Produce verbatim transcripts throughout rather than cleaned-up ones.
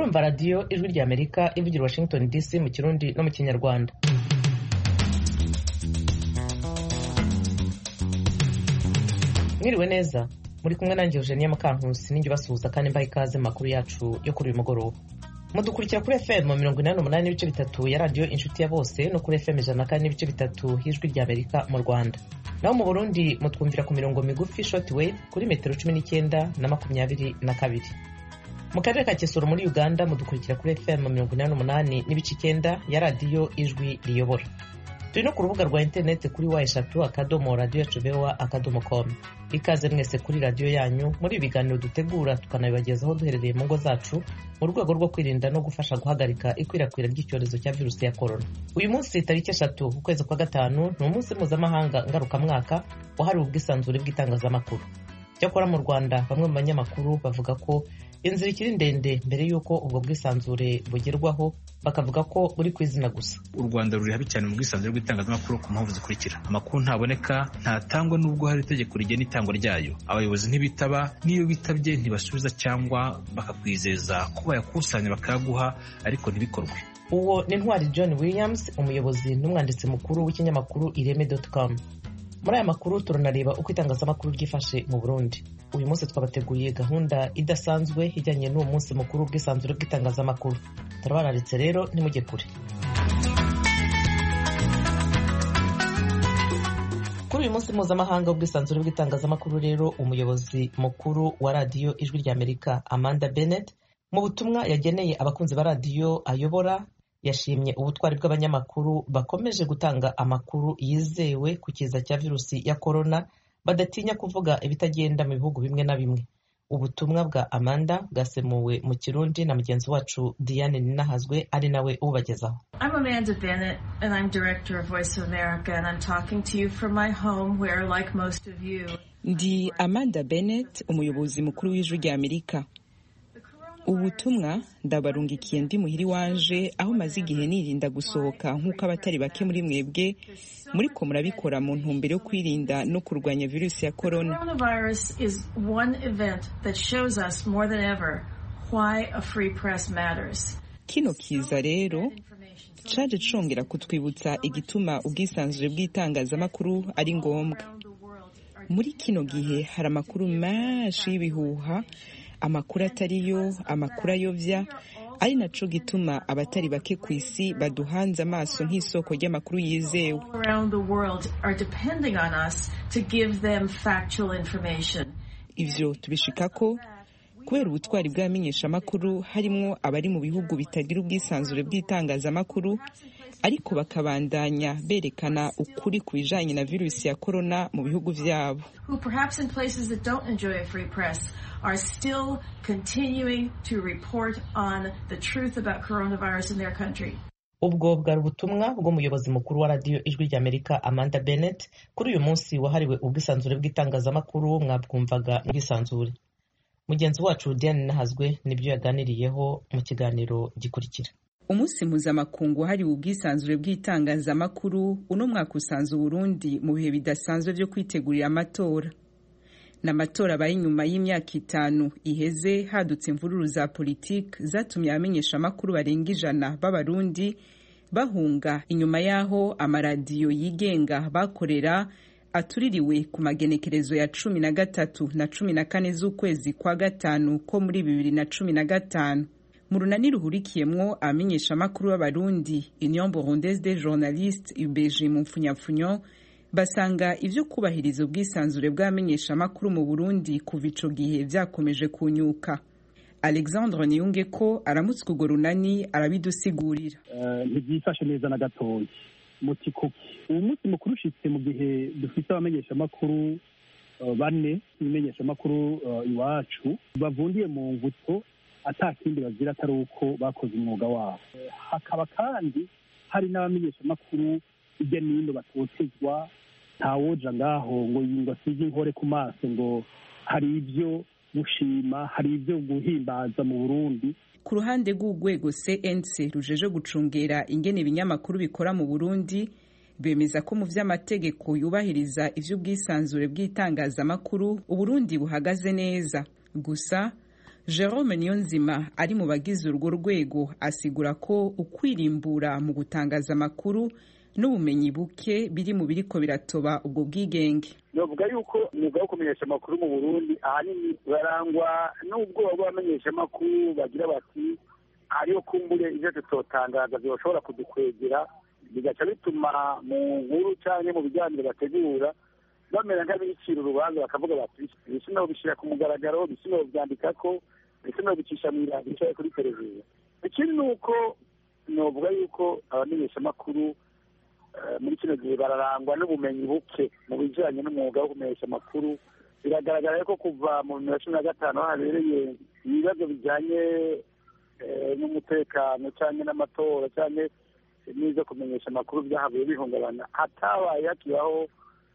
murumva radiyo ijwi rya Amerika ivugira Washington D C mu Kirundi no mu Kinyarwanda. Mwiriwe neza, muri kumwe nanjye Eugenia Mukankusi ninjye basuhuza kandi mbaye ikaze makuru yacu yo kuri uyu mugoroba. Mudukurikira kuri F M mirongo inani n'umunani n'ibice bitatu ya radiyo Inshuti ya Bose no kuri F M ijana na kane n'ibice bitatu y'ijwi rya Amerika mu Rwanda. Naho mu Burundi mutwumvira ku mirongo migufi shortwave kuri metero cumi n'icyenda na makumyabiri na kabiri. Mu karere ka Kisoro muri Uganda mudukurikira kuri F M mirongo inani n'umunani n'ibice icyenda ya radiyo Ijwi Riyobora. Turi no ku rubuga rwa internet kuri wa eshatu akadomo radio yacu voa akadomo com. Ikaze mwese kuri radiyo yanyu muri ibiganiro dutegura tukanabibagezaho duherereye mu ngo zacu mu rwego rwo kwirinda no gufasha guhagarika ikwirakwira ry'icyorezo cya virusi ya corona. Uyu munsi tariki eshatu ukwezi kwa gatanu ni umunsi mpuzamahanga ngarukamwaka wahariwe ubwisanzure bw'itangazamakuru. Cyakora mu Rwanda bamwe mu banyamakuru bavuga ko inzira ikiri ndende mbere y'uko ubwo bwisanzure bugerwaho, bakavuga ko buri kwizina gusa. U Rwanda ruri habi cyane mu bwisanzure bw'itangazamakuru ku mpamvu zikurikira: amakuru ntaboneka, ntatangwa n'ubwo hari itegeko rigena itangwa ryayo, abayobozi ntibitaba, n'iyo bitabye ntibasubiza cyangwa bakakwizeza ko bayakusanya bakayaguha ariko ntibikorwe. Uwo ni Ntwari John Williams, umuyobozi n'umwanditsi mukuru w'ikinyamakuru ireme dot com. Muri aya makuru turanareba uko itangazamakuru ryifashe mu Burundi. Uyu munsi twabateguriye gahunda idasanzwe ijyanye n'uwo munsi mukuru w'ubwisanzure bw'itangazamakuru. Turabararitse rero nimujye kure. Kuri uyu munsi mpuzamahanga w'ubwisanzure bw'itangazamakuru rero, umuyobozi mukuru wa radiyo Ijwi rya Amerika Amanda Bennett mu butumwa yageneye abakunzi ba radiyo ayobora yashimye ubutwari bw'abanyamakuru bakomeje gutanga amakuru yizewe ku kiza cya virusi ya corona, badatinya kuvuga ibitagenda mu bihugu bimwe na bimwe. Ubutumwa bwa Amanda bwasemuwe mu Kirundi na mugenzi wacu Diane Ninahazwe ari nawe ubagezaho. I'm Amanda Bennett and I'm director of Voice of America and I'm talking to you from my home where, like most of you, Ndi Amanda Bennett, umuyobozi mukuru w'Ijwi rya Amerika. Ubutumwa ndabarungikiye ndi muhiri wanje aho maze igihe nirinda gusohoka nk'uko abatari bake muri mwebwe muri ko murabikora mu ntumbero yo kwirinda no kurwanya virusi ya corona. Coronavirus is one event that shows us more than ever why a free press matters. Kino kiza rero caje congera kutwibutsa igituma ubwisanzure bw'itangazamakuru ari ngombwa. Muri kino gihe hari amakuru menshi y'ibihuha, amakuru atariyo, amakuru ayovya, ari naco gituma abatari bake ku isi baduhanze amaso nk'isoko ry'amakuru yizewe. Ivyo tubishikako kubera ubutwari bw'abamenyesha amakuru harimwo abari mu bihugu bitagira ubwisanzure bw'itangazamakuru ariko bakabandanya berekana ukuri ku bijanye na virusi ya corona mu bihugu vyabo. Who perhaps in places that don't enjoy a free press are still continuing to report on the truth about coronavirus in their country. Ubwo bwari ubutumwa bw'umuyobozi mukuru wa radiyo Ijwi rya Amerika Amanda Bennett kuri uyu munsi wahariwe ubwisanzure bw'itangazamakuru. Mwabwumvaga ubwisanzure. Mugenzi wacu Diane Nahazwe nibyo yaganiriyeho mu kiganiro gikurikira. Umunsi mpuzamakungu hariwe ubwisanzure bw'itangazamakuru uno mwaka usanze Burundi mu bihe bidasanzwe byo kwitegurira amatora. N'amatora abaye nyuma y'imyaka itanu iheze hadutse imvururu za politiki zatumye abamenyesha amakuru barenga ijana b'Abarundi bahunga, inyuma yaho amaradiyo yigenga bakorera atuririwe ku magenekerezo ya cumi na gatatu na cumi na kane z'ukwezi kwa gatanu ko muri bibiri na cumi na gatanu. Mu runani ruhurikiyemwo abamenyesha amakuru b'Abarundi Union Burundaise des Journalistes U B J mu mfunyapfunyo basanga ivyo kubahiriza ubwisanzure bw'abamenyesha amakuru mu Burundi kuva ico gihe vyakomeje kunyuka. Alexandre Niyungeko aramutswe urwo runani arabidusigurira. Ntibyifashe neza na gatoya muti kuki uwo munsi mukuru ushitse mu gihe dufite abamenyesha amakuru bane ibimenyesha amakuru iwacu bavundiye mu mvuto atakindi bazira atari uko bakoze umwuga wabo. Hakaba kandi hari n'abamenyesha amakuru ijya n'ino batotezwa, ntawoja ngaho ngo yingasize inkore ku maso ngo hari ibyo gushima, hari ibyo guhimbaza mu Burundi. Ku ruhande rw'urwego C N C rujeje gucungera ingene ibinyamakuru bikora mu Burundi, bemeza ko mu vy'amategeko yubahiriza ivy'ubwisanzure bw'itangazamakuru Uburundi buhagaze neza. Gusa Jerome Niyonzima ari mu bagize urwo rwego asigura ko ukwirimbura mu gutangaza amakuru n'ubumenyi buke biri mu biriko biratoba ubwo bwigenge. Novuga yuko umwuga wo kumenyesha amakuru mu Burundi ahanini barangwa n'ubwoba bw'abamenyesha amakuru bagira bati ariyo kumbure ivyo tutotangaza byoshobora kudukwegera, bigaca bituma mu nkuru canke mu biganiro bategura bamera nk'abicira urubanza bakavuga bati ibisino bishira ku mugaragaro, ibisino byandikako, ibisino bicisha mu iradiyo kuri televiziyo. Ikindi ni uko novuga yuko abamenyesha amakuru muri kino gihe bararangwa n'ubumenyi buke mu bijanye n'umwuga wo kumenyesha amakuru. Biragaragara ko kuva mu bibiri na cumi na gatanu habereye ibibazo bijanye n'umutekano cyangwa n'amatora cyangwa n'izo kumenyesha amakuru byahabuye bihungabana, hatabaye hakibaho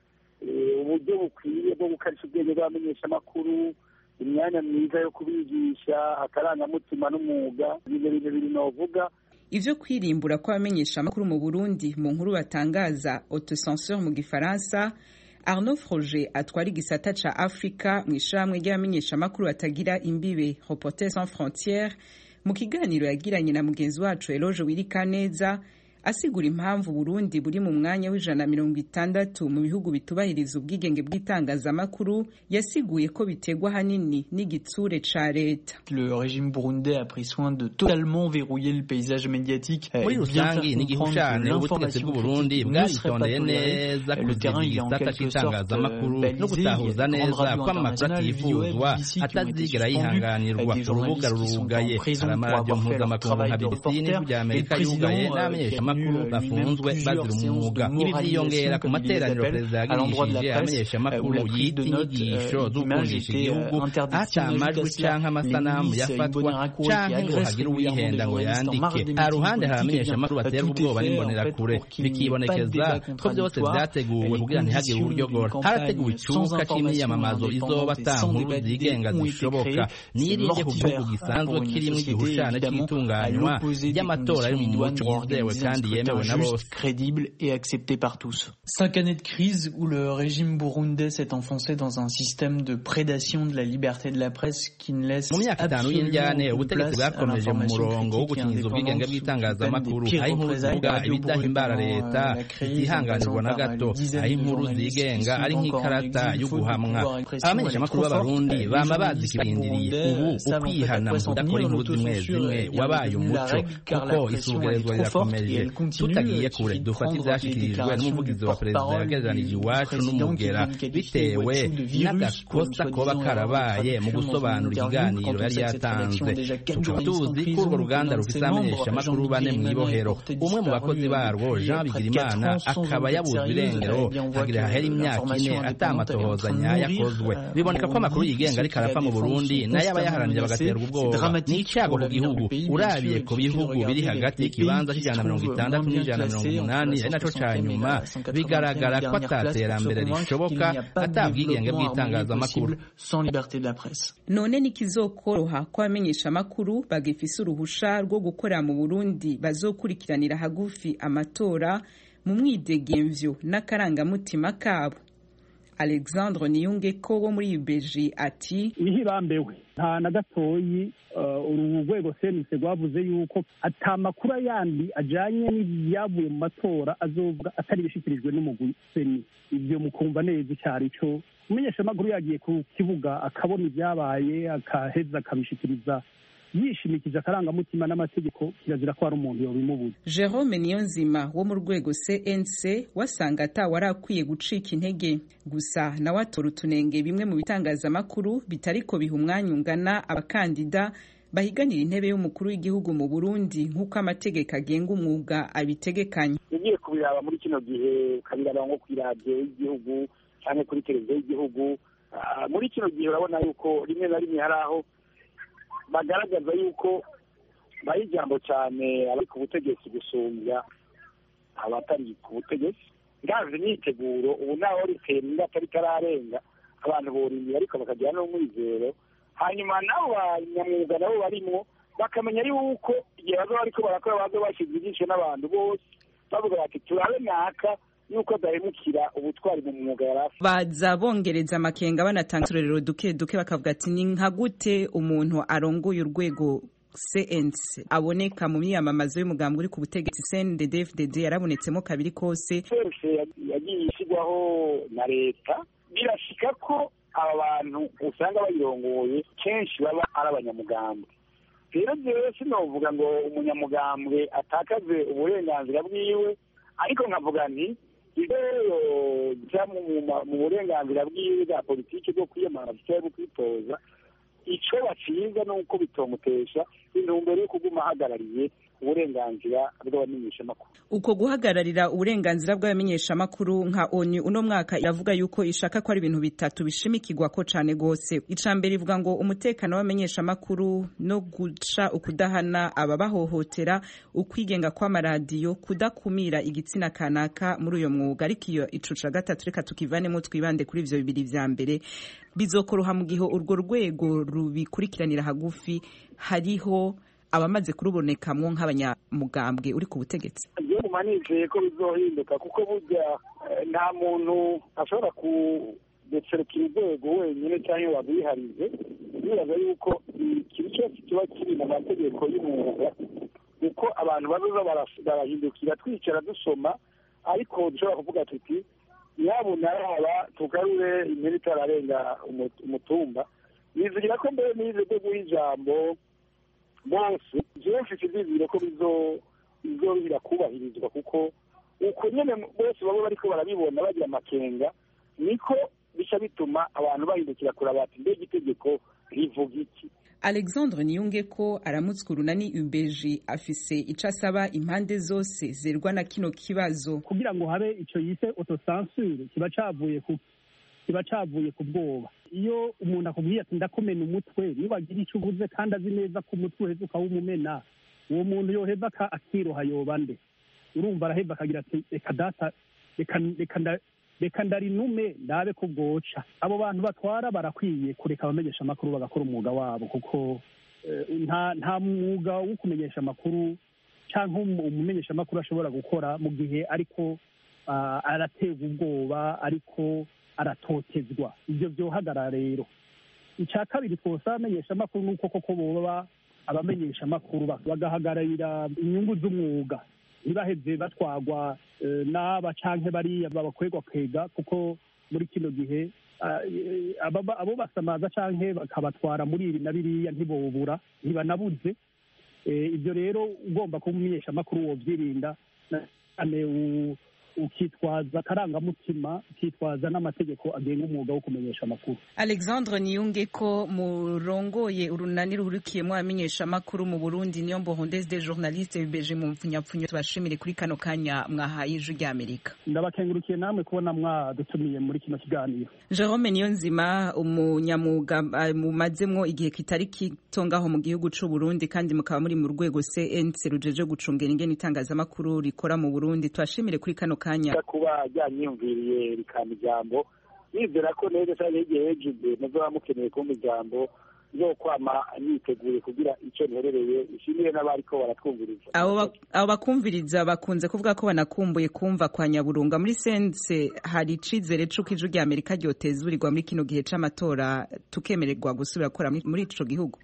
uburyo bukwiye bwo gukarisha ubwenge bw'abamenyesha amakuru, imyanya myiza yo kubigisha, akarangamutima n'umwuga. Ibyo bintu biri novuga. Ivyo kwirimbura kw'abamenyesha amakuru mu Burundi mu nkuru batangaza autocensure mu Gifaransa, Arnaud Froger atwara igisata ca Afrika mu ishamwe ry'abamenyesha amakuru batagira imbibe Reporters sans frontières, mu kiganiro yagiranye na mugenzi wacu Eloge Wirikaneza asigura impamvu Burundi buri mu mwanya w'ijana mirongo itandatu mu bihugu bitubahiriza ubwigenge bw'itangazamakuru, yasiguye ko bitegwa hanini n'igitsure ca leta. Le régime burundais a pris soin de totalement verrouiller le paysage médiatique. Muri rusangi n'igihushane ubutegetsi bw'u Burundi bwaritondeye neza kuzigira igisata cy'itangazamakuru no gutahuza neza ko amakuru atifuzwa atazigera yihanganirwa. Urubuga rurugaye, hari amaradiyo mpuzamakungu nka B B C n'ijwi rya Amerika yugaye n'abamenyesha amakuru bafunzwe bazira umwuga. Ibi byiyongera ku materaniro perezida yagirishije abamenyesha amakuru yita inyigisho z'ukundisha igihugu, ata amajwi canke amasanamu yafatwa canke ngo hagire uwihenda ngo yandike. Ha ruhande hari abamenyesha amakuru baterwa ubwoba n'imbonerakure, bikibonekeza ko byose vyateguwe kugira ntihagire uburyogora. Harateguwe icuka c'imyiyamamazo izoba ata nkuru zigenga zishoboka, nirinde ku gihugu gisanzwe kirimwo igihushane c'itunganywa ry'amatora ari mu muco wizewe kandi yemewe na bose, crédible et accepté par tous. Cinq années de crise où le régime burundais s'est enfoncé dans un système de prédation de la liberté de la presse qui ne laisse absolument ubutegetsi bwakomeje mu murongo wo gukingiza ubwigenge bw'itangazamakuru, aho inkuru zivuga ibidahimbara leta zitihanganirwa na gato, aho inkuru zigenga ari nk'ikarata yo guhamwa. Abamenyesha amakuru b'abarundi bama bazi ikibindiriye ubu ukwihana mu kudakora inkuru zimwe zimwe wabaye umuco, kuko isugerezwa rirakomeje. Tutagiye kure dufata ivyashikirijwe n'umuvugizi wa perezida yagereranije iwacu n'umugera bitewe n'agakosa koba karabaye mu gusobanura ikiganiro yari yatanze. Tukaba tuzi ko urwo ruganda rufise abamenyesha amakuru bane mw'ibohero. Umwe mu bakozi barwo Jean Bigirimana akaba yabuzwe irengero hagira hahera imyaka ine ata amatohoza nyayo akozwe. Biboneka ko amakuru yigenga ariko arapfa mu Burundi nayo abayaharanira bagaterwa ubwoba. Ni icago ku gihugu urabiye ku bihugu biri hagati y'ikibanza c'ijana mirongo itandatu n'ijana mirongo umunani ari naco ca nyuma, bigaragara ko ataterambere rishoboka atabwigenge bw'itangazamakuru. None nikizokoroha ko abamenyesha amakuru bagifise uruhusha rwo gukorera mu Burundi bazokurikiranira hagufi amatora mu mwidegemvyo n'akarangamutima kabo? Alexandre Niyungeko wo muri U B J ati ihibambewe nta na gatoyi uru rwego senise rwavuze yuko ata makuru yandi ajanye n'ibyavuye mu matora azovuga atari bishikirijwe n'umugwi seni. Ibyo mukumva neza icyari cyo umenyesha amakuru yagiye ku kibuga akabona ibyabaye akaheza akabishikiriza yishimikije akarangamutima n'amategeko, kirazira ko ari umuntu yobimubuza. Jerome Niyonzima wo mu rwego C N C wasanga atawe arakwiye gucika intege, gusa nawe atora utunenge bimwe mu bitangazamakuru bitariko biha umwanya ungana abakandida bahiganira intebe y'umukuru w'igihugu mu Burundi nk'uko amategeko agenga umwuga abitegekanya. Ugiye kubiraba muri kino gihe ukabiraba nko ku iradiyo y'igihugu cyangwa kuri televiziyo y'igihugu, muri kino gihe urabona yuko rimwe na rimwe hari aho bagaragaza yuko baha ijambo cyane abari ku butegetsi gusumbya abatari ku butegetsi. Ngaje imyiteguro ubu naho ritera inda atari kararenga abantu borinda ariko bakagira n'umwizero, hanyuma nabo banyamwuga nabo barimo bakamenya yuko igihe bazo bariko barakora bazo bashize ibyinshi n'abantu bose bavuga bati turabe naka yuko adahemukira ubutwari mu mwuga yari afite. Baza bongereza amakenga banatanga uturerero duke duke bakavuga ati ni nka gute umuntu arongoye urwego C N C aboneka mu myamamazo y'umugambwe uri ku butegetsi C N D D F D D yarabonetsemo kabiri kose. Yagiye ishyirwaho na leta, birashika ko aba bantu usanga bayirongoye kenshi baba ari abanyamugambwe. Rero jewe sinovuga ngo umunyamugambwe atakaze uburenganzira bwiwe, ariko nkavuga nti rero jya mu burenganzira bwiwe bwa politiki bwo kwiyamamaza cyangwa kwitoza, icyo bacinza ni uko bitomutesha intumbero yo kuguma ahagarariye uburenganzira bw'abamenyeshamakuru. Uko guhagararira uburenganzira bw'abamenyeshamakuru nka ONU uno mwaka iravuga yuko ishaka ko ari ibintu bitatu bishimikirwa ko cane gose. Ica mbere ivuga ngo umutekano w'abamenyeshamakuru no guca ukudahana ababahohotera, ukwigenga kw'amaradiyo, kudakumira igitsina kanaka muri uyo mwuga. Ariko iyo icuca gatatu reka tukivanemo twibande kuri ivyo bibiri vya mbere, bizokoroha mu gihe urwo rwego rubikurikiranira hagufi hariho abamaze kurubonekamwo nk'abanyamugambwe uri ku butegetsi. Iyo mumanije ko bizohinduka, kuko burya nta muntu ashobora kudecerukira urwego wenyine cyangwa wabwiharize. Bibaza yuko ikintu cyose kiba kiri mu mategeko y'umwuga, kuko abantu bazoza barahindukira twicara dusoma, ariko dushobora kuvuga tuti nyabuna yaba tugarure impera itararenga umutumba. Nizigira ko mbere nize byo guha ijambo bose jewe mfite ivyizigiro ko bizohira kubahirizwa, kuko uko nyene bose baba bariko barabibona bagira amakenga, niko bica bituma abantu bahindukira kuraba ati mbega itegeko rivuga iki. Alexandre Niyungeko aramutswa urunani U B J afise ico asaba impande zose zerwa na kino kibazo kugira ngo habe ico yise autocensure kiba cavuye ku kiba cavuye ku bwoba. Iyo umuntu akubwiye ati ndakumena umutwe, nibagira icyo uvuze kandi azi neza ko umutwe uheze ukawumumena, uwo muntu yoheza akiroha yoba nde? Urumva araheva akagira ati reka data reka ndarinume ndabe ko bwoca. Abo bantu batwara barakwiye kureka abamenyesha amakuru bagakora umwuga wabo, kuko nta nta mwuga wo kumenyesha amakuru cyangwa umumenyesha amakuru ashobora gukora mu gihe ariko arateza ubwoba, ariko aratotezwa. Ibyo byohagarara rero. Icya kabiri twose abamenyesha amakuru nuko koko boba abamenyesha amakuru bagahagararira inyungu z'umwuga, ntibaheze batwagwa n'aba canke bariya babakwegwa kwega, kuko muri kino gihe abo basamaza canke bakabatwara muri ibi na biriya ntibobura, ntibanabuze. Ibyo rero ugomba kumenyesha amakuru wovyirinda, ukitwaza karangamutima, ukitwaza n'amategeko agenga umwuga wo kumenyesha amakuru. Alexandre Niyungeko murongoye urunani ruhurikiyemo abamenyesha amakuru mu Burundi, niyo Mbohondeze des journalistes U B J mu mpfunyapfunyo. Tubashimire kuri kano kanya mwahaye ijwi ry'Amerika. Ndabakengurukiye namwe kubona mwadutumiye muri kino kiganiro. Jerome Niyonzima, umunyamuga mumazemwo igihe kitari kitongaho mu gihugu c'u Burundi, kandi mukaba muri mu rwego C N C rujeje gucungera ingene itangazamakuru rikora mu Burundi. Twashimire kuri kano kanya kuba ryanyumviriye rikama ijambo. Nizera ko neza cyane igihe hejuru muzoba mukeneye kumva ijambo zo kwama niteguye kugira icyo nterereye. Ishimire n'abariko baratwumviriza. Abo abo bakumviriza bakunze kuvuga ko banakumbuye kumva kwa Nyaburunga. Muri sense hari icizere c'uko ijwi rya Amerika ryotezurirwa muri kino gihe c'amatora tukemererwa gusubira gukora muri ico gihugu.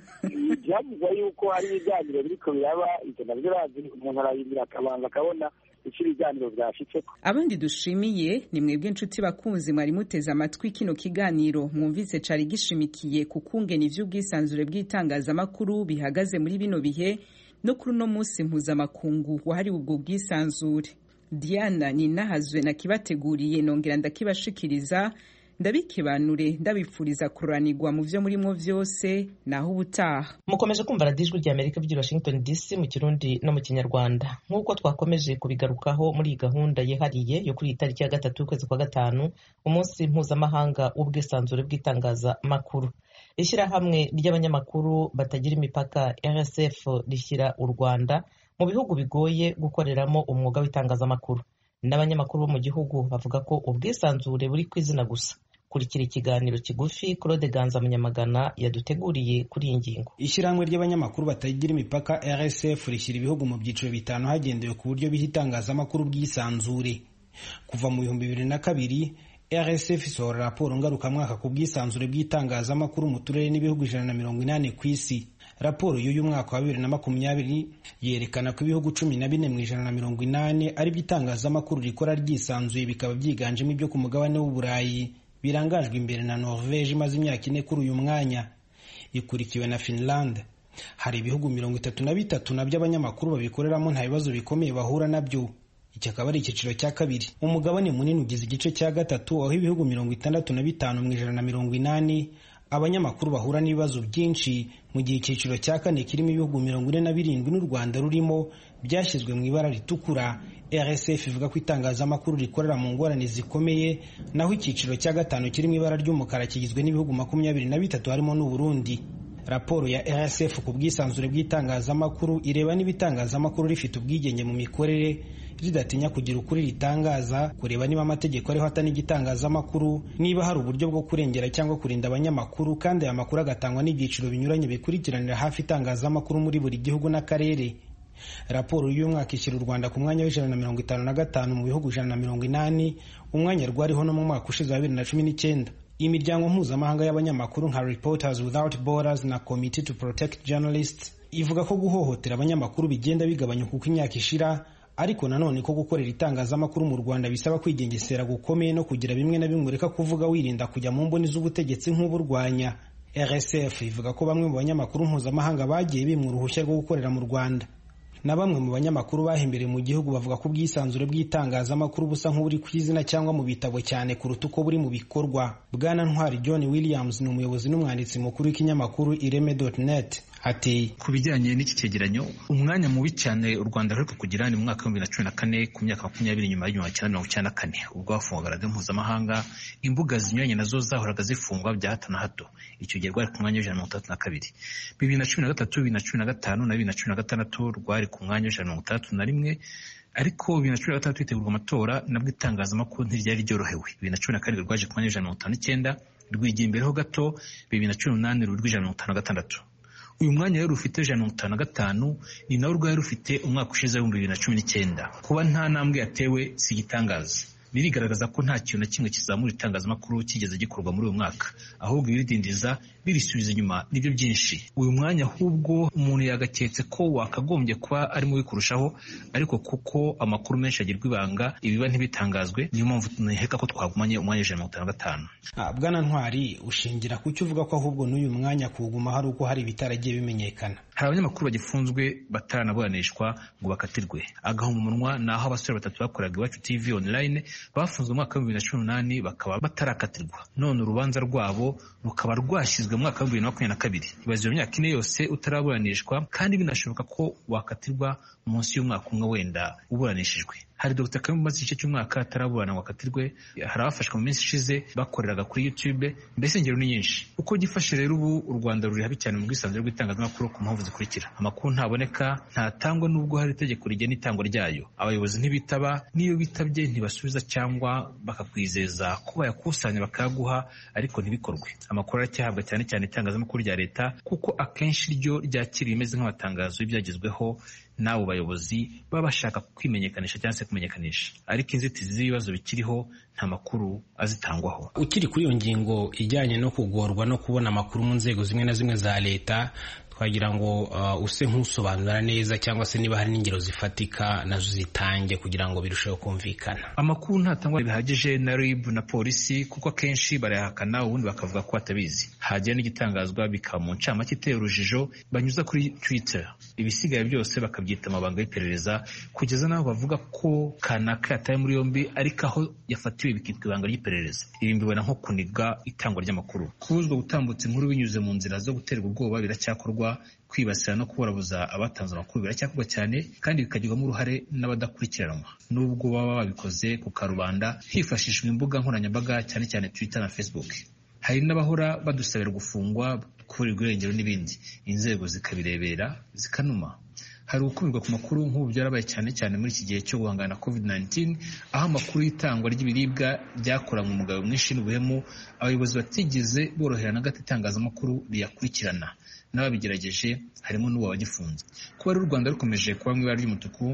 Byavugwa yuko hari ibiganiro biriko biraba, ivyo navyo umuntu arayindira akabanza akabona ibiganiro byashitseko. Abandi dushimiye ni mwebwe inshuti bakunzi mwari muteze amatwi kino kiganiro, mwumvise cari gishimikiye ku kungena ivy'ubwisanzure bw'itangazamakuru bihagaze muri bino bihe no kuri uno munsi mpuzamakungu wahariwe ubwo bwisanzure. Diana Ninahazwe nakibateguriye nongera ndakibashikiriza. Ndabikibanure ndabipfuriza kuranirwa mu vyo murimo vyose, naho ubutaha. Mukomeje kumva radiyo ijwi ry'Amerika by'i Washington D C mu Kirundi no mu Kinyarwanda. Nk'uko twakomeje kubigarukaho muri iyi gahunda yihariye yo kuri itariki ya gatatu y'ukwezi kwa gatanu, umunsi mpuzamahanga w'ubwisanzure bw'itangazamakuru. Ishyirahamwe ry'abanyamakuru batagira imipaka R S F rishyira u Rwanda mu bihugu bigoye gukoreramo umwuga w'itangazamakuru. N'abanyamakuru bo mu gihugu bavuga ko ubwisanzure buri kwizina gusa. Kurikira ikiganiro kigufi Claude Ganza Munyamagana yaduteguriye kuri iyi ngingo. Ishyirahamwe ry'abanyamakuru batagira imipaka R S F rishyira ibihugu mu byiciro bitanu hagendewe ku buryo biha itangazamakuru bw'isanzure. kuva mu bihumbi bibiri na kabiri R S F isohora raporo ngarukamwaka ku bwisanzure bw'itangazamakuru mu turere n'ibihugu ijana na mirongo inani ku isi. Raporo y'uyu mwaka wa bibiri na makumyabiri yerekana ko ibihugu cumi na bine mu ijana na mirongo inani ari by'itangazamakuru rikora ryisanzuye, bikaba byiganjemo ibyo ku mugabane w'Uburayi, birangajwe imbere na Norvege imaze imyaka ine kuri uyu mwanya, ikurikiwe na Finland. Hari ibihugu mirongo itatu na bitatu nabyo abanyamakuru babikoreramo nta bibazo bikomeye bahura nabyo. Iki akaba ari icyiciro cya kabiri. Umugabane munini ugize igice cya gatatu, aho ibihugu mirongo itandatu na bitanu mu ijana na mirongo inani abanyamakuru bahura n'ibibazo byinshi, mu gihe icyiciro cya kane kirimo ibihugu mirongo ine na birindwi n'u Rwanda rurimo byashyizwe mu ibara ritukura. R S F ivuga ko itangazamakuru rikorera mu ngorane zikomeye, naho icyiciro cya gatanu kirimo ibara ry'umukara kigizwe n'ibihugu makumyabiri na bitatu harimo n'u Burundi. Raporo ya R S F ku bwisanzure bw'itangazamakuru ireba n'ibitangazamakuru rifite ubwigenge mu mikorere, ridatinya kugira ukuri ritangaza, kureba niba amategeko ariho atana igitangazamakuru, niba hari uburyo bwo kurengera cyangwa kurinda abanyamakuru, kandi aya makuru agatangwa n'ibyiciro binyuranye bikurikiranira hafi itangazamakuru muri buri gihugu n'akarere. Raporo y'uyu mwaka ishyira u Rwanda ku mwanya w'ijana na mirongo itanu na gatanu mu bihugu ijana na mirongo inani, umwanya rwariho no mu mwaka ushize wa bibiri na cumi n'icyenda. Imiryango mpuzamahanga y'abanyamakuru nka Reporters Without Borders na Committee to Protect Journalists ivuga ko guhohotera abanyamakuru bigenda bigabanyuka uko imyaka ishira, ariko nanone ko gukorera itangazamakuru mu Rwanda bisaba kwigengesera gukomeye no kugira bimwe na bimwe ureka kuvuga wirinda kujya mu mboni z'ubutegetsi nk'uburwanya. R S F ivuga ko bamwe mu banyamakuru mpuzamahanga bagiye bimwa uruhushya rwo gukorera mu Rwanda, na bamwe mu banyamakuru bahembere mu gihugu bavuga ko ubwisanzure bw'itangazamakuru busa nk'uri ku izina cyangwa mu bitabo cyane kuruta uko buri mu bikorwa. Bwana Ntwari John Williams ni umuyobozi n'umwanditsi mukuru w'ikinyamakuru ireme dot net. Ati ku bijyanye n'iki cyegeranyo, umwanya mubi cyane u Rwanda ruri kugira ni mu mwaka wa bibiri na cumi na kane ku myaka makumyabiri nyuma y'igihumbi kimwe mirongo icyenda na kane, ubwo hafungwaga radiyo mpuzamahanga, imbuga zinyuranye nazo zahoraga zifungwa bya hato na hato. Icyo gihe rwari ku mwanya w'ijana na mirongo itandatu na kabiri. Bibiri na cumi na gatatu, bibiri na cumi na gatanu na bibiri na cumi na gatandatu rwari ku mwanya w'ijana na mirongo itandatu na rimwe, ariko bibiri na cumi na gatandatu hitegurwa amatora nabwo itangazamakuru ntiryari ryorohewe. Bibiri na cumi na karindwi rwaje ku mwanya w'ijana na mirongo itanu n'icyenda, rwigiye imbereho gato bibiri na cumi n'umunani ruri rw'ijana na mirongo itanu na gatandatu. Uyu mwanya rero rufite ijana na mirongo itanu na gatanu ni nawo rwari rufite umwaka ushize w'ibihumbi bibiri na cumi n'icyenda. Kuba nta ntambwe yatewe si igitangaza, birigaragaza ko nta kintu na kimwe kizamura itangazamakuru kigeze gikorwa muri uyu mwaka, ahubwo ibiridindiza birisubiza inyuma nibyo byinshi. Uyu mwanya ahubwo umuntu yagaketse ko wakagombye kuba ari mubi kurushaho, ariko kuko amakuru menshi agirwa ibanga ibiba ntibitangazwe, niyo mpamvu tunaheka ko twagumanye umwanya w'ijana na mirongo itanu na gatanu. Bwana Ntwari, ushingira ku cyo uvuga ko ahubwo n'uyu mwanya kuwuguma hari uko hari ibitaragiye bimenyekana? Hari abanyamakuru bagifunzwe bataranaburanishwa ngo bakatirwe. Agahomamunwa ni aho abasore batatu bakoraga Iwacu T V online bafunzwe mu mwaka wa bibiri na cumi n'umunani bakaba batarakatirwa, none urubanza rwabo rukaba rwashyizwe mu mwaka wa bibiri na makumyabiri na kabiri. Ibaze iyo myaka ine yose utaraburanishwa, kandi binashoboka ko wakatirwa munsi y'umwaka umwe wenda uburanishijwe. Hari Dr Kayumba umaze igice cy'umwaka ataraburana ngo akatirwe, hari abafashwe mu minsi ishize bakoreraga kuri YouTube, mbese ingero ni nyinshi. Uko gifashe rero ubu u Rwanda ruri habi cyane mu bwisanzure bw'itangazamakuru ku mpamvu zikurikira: amakuru ntaboneka, ntatangwa n'ubwo hari itegeko rigena itangwa ryayo, abayobozi ntibitaba, n'iyo bitabye ntibasubiza cyangwa bakakwizeza ko bayakusanya bakayaguha ariko ntibikorwe. Amakuru aracyahabwa cyane cyane itangazamakuru rya leta, kuko akenshi ryo ryakira ibimeze nk'amatangazo y'ibyagezweho n'abo bayobozi baba bashaka kwimenyekanisha cyangwa se kumenyekanisha, ariko inzitizi z'ibibazo bikiriho nta makuru azitangwaho. Ukiri kuri iyo ngingo ijyanye no kugorwa no kubona amakuru mu nzego zimwe na zimwe za leta, twagira ngo uh, use nk'usobanura neza cyangwa se niba hari n'ingero zifatika nazo zitange kugira ngo birusheho kumvikana. Amakuru ntatangwa bihagije na R I B na polisi, kuko akenshi barayahakana ubundi bakavuga ko atabizi. Hagiye n'igitangazwa bikaba mu ncamake iteye urujijo banyuza kuri Twitter, ibisigaye byose bakabyita amabanga y'iperereza, kugeza n'aho bavuga ko kanaka yataye muri yombi ariko aho yafatiwe bikitwa ibanga ry'iperereza. Ibi mbibona nko kuniga itangwa ry'amakuru. Kubuzwa gutambutsa inkuru binyuze mu nzira zo guterwa ubwoba biracyakorwa, kwibasira no kuburabuza abatanze amakuru biracyakorwa cyane, kandi bikagirwamo uruhare n'abadakurikiranwa nubwo baba babikoze ku karubanda hifashishwa imbuga nkoranyambaga cyane cyane Twitter na Facebook. Hari n'abahora badusabira gufungwa, kuburirwa irengero n'ibindi, inzego zikabirebera zikanuma. Hari ukumirwa ku makuru nk'ubu byarabaye cyane cyane muri iki gihe cyo guhangana na covid nineteen, aho amakuru y'itangwa ry'ibiribwa byakoranywe umugabo mwinshi n'ubuhemu, abayobozi batigeze borohera na gato itangazamakuru riyakurikirana. N'ababigerageje harimo n'uwo wagifunze. Kuba ari u Rwanda rukomeje kuba mu ibara ry'umutuku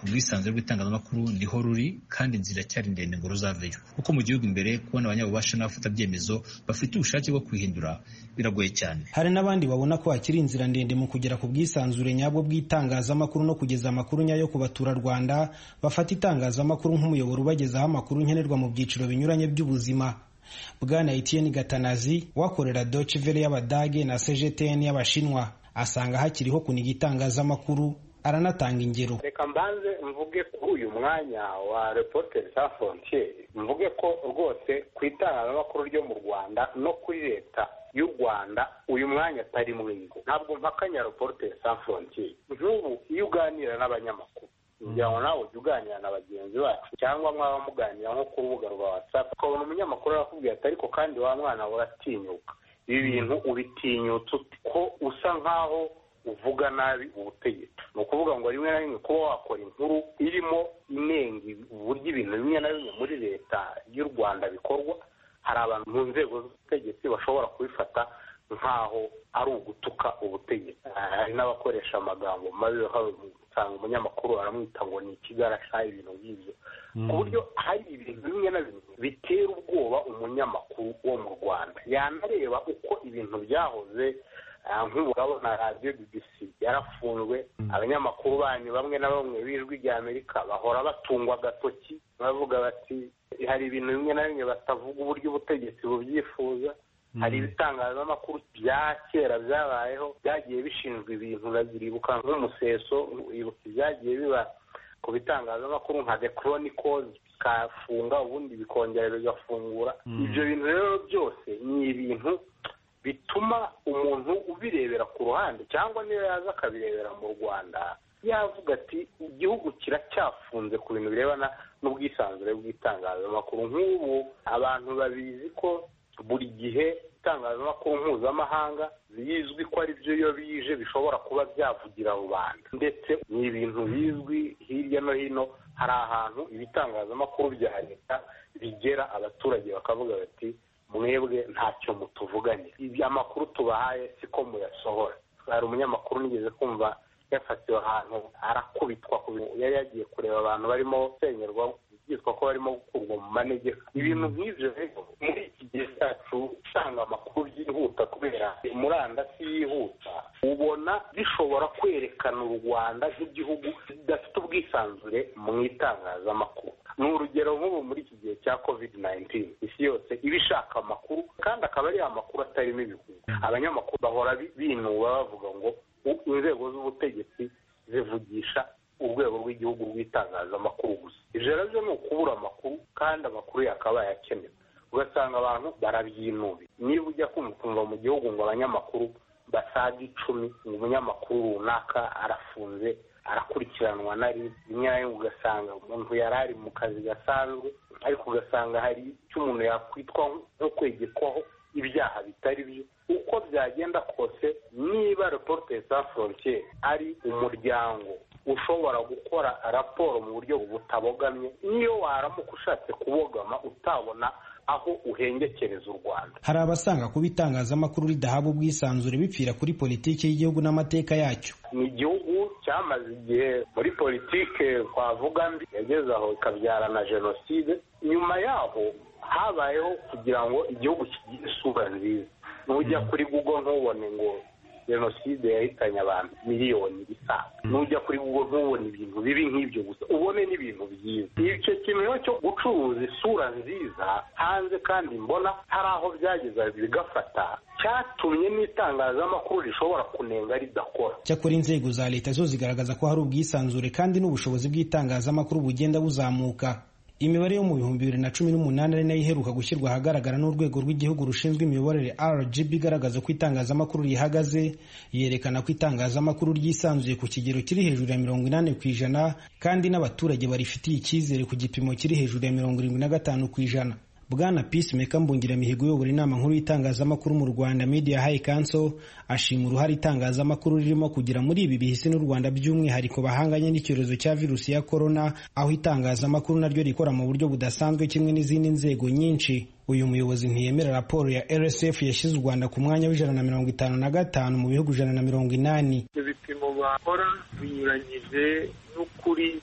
ubwisanzure bw'itangazamakuru niho ruri kandi inzira cyari ndende ngo ruzaveyo kuko mu gihugu imbere kubona abanyabubasha n'abafata byemezo bafite ubushake bwo kwihindura biragoye cyane. Hari n'abandi babona ko hakiri inzira ndende mu kugera ku bwisanzure nyabwo bw'itangazamakuru no kugeza amakuru nyayo ku baturarwanda bafata itangazamakuru nk'umuyoboro ubagezaho amakuru nkenerwa mu byiciro binyuranye by'ubuzima. Bwana Etienne Gatanazi wakorera Deutsche Welle y'Abadage na C G T N y'Abashinwa asanga hakiriho kuniga itangazamakuru, aranatanga ingero. Reka mbanze mvuge kuri uyu mwanya wa Reporters Sans Frontières, mvuge ko rwose ku itangazamakuru ryo mu Rwanda no kuri leta y'u Rwanda uyu mwanya atari mwiza. Ntabwo mpakanya Reporters Sans Frontières. Nk'ubu iyo uganira n'abanyamakuru kugira ngo nawe ujye uganira na bagenzi bacu cyangwa mwaba muganira nko ku rubuga rwa WhatsApp ukabona umunyamakuru arakubwira ati ariko kandi wa mwana uratinyuka ibi bintu ubitinyutse ko usa nkaho uvuga nabi ubutegetsi. Ni ukuvuga ngo rimwe na rimwe kuba wakora inkuru irimo inenga uburyo ibintu bimwe na bimwe muri leta y'u Rwanda bikorwa, hari abantu mu nzego z'ubutegetsi bashobora kubifata nkaho ari ugutuka ubutegetsi. Hari n'abakoresha amagambo mabi usanga umunyamakuru aramwita ngo ni ikigarasha ibintu nk'ibyo, ku buryo hari ibintu bimwe na bimwe bitera ubwoba umunyamakuru wo mu Rwanda. Yanareba uko ibintu byahoze, nk'ubu urabona radiyo B B C yarafunzwe, abanyamakuru banyu bamwe na bamwe b'ijwi rya Amerika bahora batungwa agatoki bavuga bati hari ibintu bimwe na bimwe batavuga uburyo ubutegetsi bubyifuza. Hari ibitangazamakuru bya kera byabayeho byagiye bishinzwe ibintu baziribuka nk'umuseso, ibuka byagiye biba ku bitangazamakuru nka The Chronicles kafunga ubundi bikongera bigafungura. Ibyo bintu rero byose ni ibintu bituma umuntu ubirebera ku ruhande cyangwa niyo yaza akabirebera mu Rwanda yavuga ati igihugu kiracyafunze ku bintu birebana n'ubwisanzure bw'itangazamakuru. Nk'ubu abantu babizi ko buri gihe itangazamakuru mpuzamahanga bizwi ko ari byo iyo bije bishobora kuba byavugira rubanda, ndetse ni ibintu bizwi hirya no hino. Hari ahantu ibitangazamakuru bya leta bigera abaturage bakavuga bati mwebwe ntacyo mutuvuganye, ibyo amakuru tubahaye siko muyasohora. Hari umunyamakuru nigeze kumva yafatiwe ahantu arakubitwa ku bintu yari yagiye kureba abantu barimo gusenyerwa, byitwa ko barimo gukurwa mu manegeka. Ibintu nk'ibyo rero muri iki gihe cyacu usanga amakuru byihuta kubera murandasi yihuta, ubona bishobora kwerekana u Rwanda nk'igihugu kidafite ubwisanzure mu itangazamakuru. Ni urugero nk'ubu muri iki gihe cya covid nineteen isi yose iba ishaka amakuru kandi akaba ari amakuru atarimo ibihugu. Abanyamakuru bahora binuba bavuga ngo inzego z'ubutegetsi zivugisha urwego rw'igihugu rw'itangazamakuru gusa. Ivyo rero ni ukubura amakuru kandi amakuru yakabaye akenewe, ugasanga abantu barabyinubi. Niba ujya kumva mu gihugu ngo abanyamakuru basaga icumi ngo umunyamakuru runaka arafunze arakurikiranwa na rimwe na rimwe, ugasanga umuntu yari ari mu kazi gasanzwe ariko ugasanga hari icyo umuntu yakwitwa nko kwegekwaho ibyaha bitari byo. Uko byagenda kose, niba Reporters Sans Frontières ari umuryango ushobora gukora raporo mu buryo butabogamye, niyo waramuka ushatse kubogama utabona aho uhengekereza u Rwanda. Hari abasanga kuba itangazamakuru ridahabwa ubwisanzure bipfira kuri politiki y'igihugu n'amateka yacyo. Ni igihugu cyamaze igihe muri politike twavuga mbi yageze aho ikabyara na jenoside. Nyuma yaho habayeho kugira ngo igihugu kigire isura nziza. Nujya kuri Google ntubone ngo jenoside yahitanye abantu miliyoni bisaga, nujya kuri Google ntubone ibintu bibi nk'ibyo gusa, ubone n'ibintu byiza. Icyo kintu cyo gucuruza isura nziza hanze kandi mbona hari aho byageza bigafata, cyatumye n'itangazamakuru rishobora kunenga ridakora. Cyakora inzego za leta zo zigaragaza ko hari ubwisanzure kandi n'ubushobozi bw'itangazamakuru bugenda buzamuka. Imibare yo mu bihumbi bibiri na cumi n'umunani ari nayo iheruka gushyirwa ahagaragara n'urwego rw'igihugu rushinzwe imiyoborere R G B igaragaza ko itangazamakuru rihagaze, yerekana ko itangazamakuru ryisanzuye ku kigero kiri hejuru ya mirongo inani ku ijana kandi n'abaturage barifitiye icyizere ku gipimo kiri hejuru ya mirongo irindwi na gatanu ku ijana. Bwana Peacemaker Mbungiramihigo uyobora inama nkuru y'itangazamakuru mu Rwanda Media High Council ashima uruhare itangazamakuru ririmo kugira muri ibi bihise n'u Rwanda by'umwihariko bahanganye n'icyorezo cya virusi ya corona, aho itangazamakuru naryo rikora mu buryo budasanzwe kimwe n'izindi nzego nyinshi. Uyu muyobozi ntiyemera raporo ya R S F yashyize u Rwanda ku mwanya w'ijana na mirongo itanu na gatanu mu bihugu ijana na mirongo inani. Ibipimo bakora binyuranyije n'ukuri mu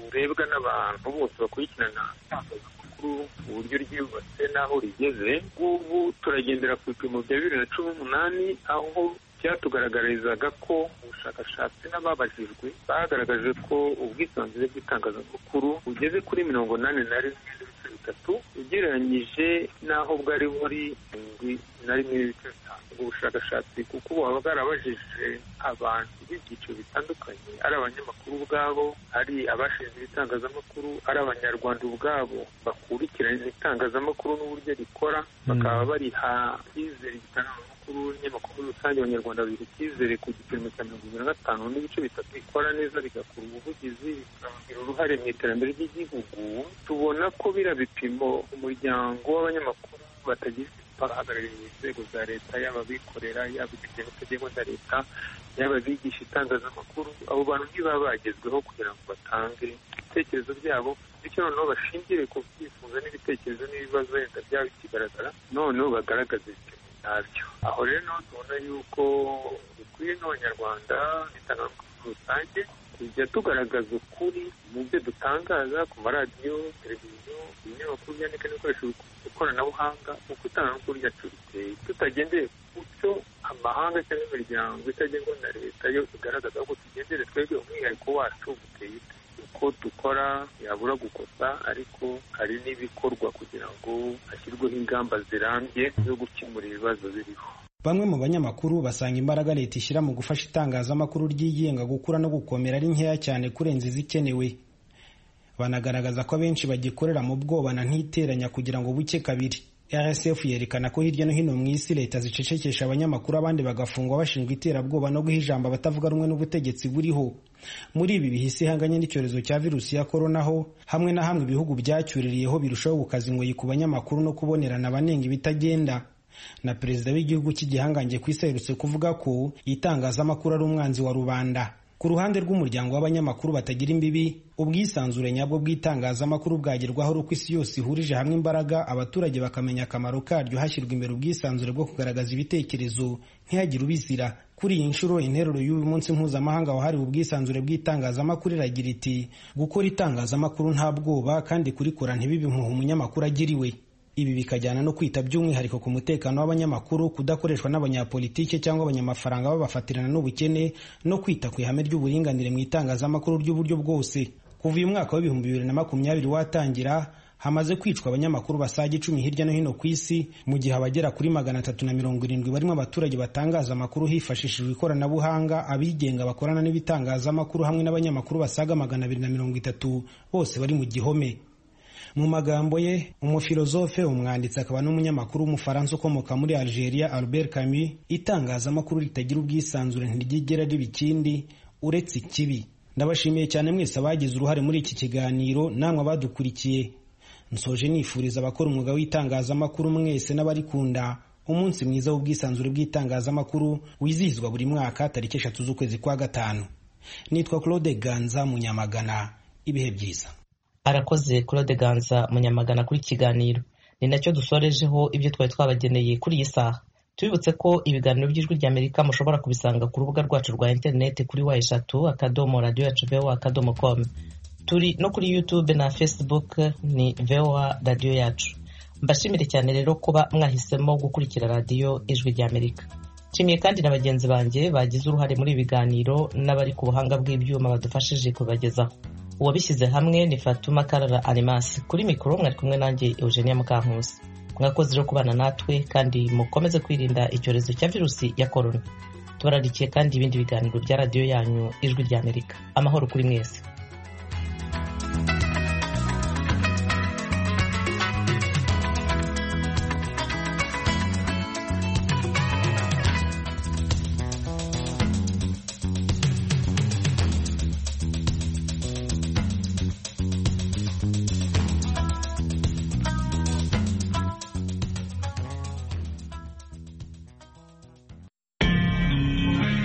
urebwa n'abantu bose bakurikirana itangazamakuru uburyo ryubatse n'aho rigeze. Ubu turagendera ku bipimo bya bibiri na cumi n'umunani aho byatugaragarizaga ko ubushakashatsi n'ababajijwe bagaragaje ko ubwisanzure bw'itangazamakuru bugeze kuri mirongo inani na rimwe n'ibice bitatu ugereranyije n'aho bwari buri mirongo na rimwe n'ibice bitanu. Ubwo bushakashatsi kuko buba bwarabajije abantu b'ibyiciro bitandukanye, ari abanyamakuru ubwabo, ari abashinzwe ibitangazamakuru, ari abanyarwanda ubwabo bakurikirana itangazamakuru n'uburyo rikora, bakaba bariha icyizere itangazamakuru n'inyamakuru rusange. Abanyarwanda bagira icyizere ku gipimo cya mirongo ibiri na gatanu n'ibice bitatu rikora neza, rigakora ubuvugizi, bikagira uruhare mu iterambere ry'igihugu. Tubona ko biriya bipimo umuryango w'abanyamakuru batagize bahagarariye inzego za leta, yaba abikorera, yaba ibigega bitegekwa na leta, yaba abigisha itangazamakuru, abo bantu ntibaba bagezweho kugira ngo batange ibitekerezo byabo, bityo noneho bashingire ku byifuzo n'ibitekerezo n'ibibazo wenda byaba bikigaragara, noneho bagaragaza ibipimo byabyo. Aho rero tubona yuko bikwiye n'abanyarwanda n'itangazamakuru rusange tujya tugaragaza ukuri mu byo dutangaza ku maradiyo, televiziyo, ibinyamakuru byandika n'ibikoresho ikoranabuhanga, uko itangazamakuru ryacu riteye, tutagendeye ku cyo amahanga cyangwa imiryango itagengwa na leta yo igaragaza, ahubwo tugendere twebwe umwihariko wacu uteye uko dukora. Yabura gukosa, ariko hari n'ibikorwa kugira ngo hashyirweho ingamba zirambye zo gukemura ibibazo biriho. Bamwe mu banyamakuru basanga imbaraga leta ishyira mu gufasha itangazamakuru ryigenga gukura no gukomera ari nkeya cyane kurenza izikenewe. Banagaragaza ko abenshi bagikorera mu bwobana ntiteranya kugira ngo buke kabiri. R S F yerekana ko hirya no hino mu isi leta zicecekesha abanyamakuru, abandi bagafungwa bashinjwa iterabwoba no guha ijambo abatavuga rumwe n'ubutegetsi buriho. Muri ibi bihise ihanganye n'icyorezo cya virusi ya korona ho hamwe na hamwe ibihugu byacyuririyeho birushaho gukaza ingoyi ku banyamakuru no kubonerana abanenga ibitagenda. Na perezida w'igihugu cy'igihangange ku isi aherutse kuvuga ko itangazamakuru ari umwanzi wa rubanda. Ku ruhande rw'umuryango w'abanyamakuru batagira imbibi, ubwisanzure nyabwo bw'itangazamakuru bwagerwaho uko isi yose ihurije hamwe imbaraga, abaturage bakamenya akamaro karyo, hashyirwa imbere ubwisanzure bwo kugaragaza ibitekerezo ntihagire ubizira. Kuri iyi nshuro interuro y'uyu munsi mpuzamahanga wahariwe ubwisanzure bw'itangazamakuru iragira iti gukora itangazamakuru nta bwoba, kandi kurikora ntibibe impuhwe umunyamakuru agiriwe. Ibi bikajyana no kwita by'umwihariko ku mutekano w'abanyamakuru, kudakoreshwa n'abanyapolitike cyangwa abanyamafaranga babafatirana n'ubukene, no kwita ku ihame ry'uburinganire mu itangazamakuru ry'uburyo bwose. Kuva uyu mwaka w'ibihumbi bibiri na makumyabiri watangira, hamaze kwicwa abanyamakuru basaga icumi hirya no hino ku isi, mu gihe abagera kuri magana atatu na mirongo irindwi barimo abaturage batangaza amakuru hifashishijwe ikoranabuhanga, abigenga bakorana n'ibitangazamakuru hamwe n'abanyamakuru basaga magana abiri na mirongo itatu, bose bari mu gihome. Mu magambo ye, umufilozofe, umwanditsi akaba n'umunyamakuru w'umufaransa ukomoka muri Algeria, Albert Camus, itangazamakuru ritagira ubwisanzure ntiryigera riba ikindi uretse ikibi. Ndabashimiye cyane mwese abagize uruhare muri iki kiganiro, namwe abadukurikiye. Nsoje nifuriza abakora umwuga w'itangazamakuru mwese n'abarikunda umunsi mwiza w'ubwisanzure bw'itangazamakuru wizihizwa buri mwaka tariki eshatu z'ukwezi kwa gatanu. Nitwa Claude Ganza Munyamagana. Ibihe byiza. Arakoze Claude Ganza Munyamagana kuri kiganiro. Ni nacyo dusorejeho ibyo twari twabageneye kuri iyi saha. Tubibutse ko ibiganiro by'ijwi ry'Amerika mushobora kubisanga ku rubuga rwacu rwa internet kuri wa eshatu akadomo radio yacu voa akadomo com. Turi no kuri YouTube na Facebook ni voa radio yacu. Mbashimire cyane rero kuba mwahisemo gukurikira radio ijwi ry'Amerika. Nshimiye kandi na bagenzi banjye bagize uruhare muri ibiganiro n'abari ku buhanga bw'ibyuma badufashije kubagezaho. Uwabishyize hamwe ni Fatuma Karara Animasi. Kuri mikoro mwari kumwe nanjye Eugenia Mukankusi. Mwakoze rero kubana natwe kandi mukomeze kwirinda icyorezo cya virusi ya korona. Tubararikiye kandi ibindi biganiro bya radio yanyu ijwi ry'Amerika. Amahoro kuri mwese.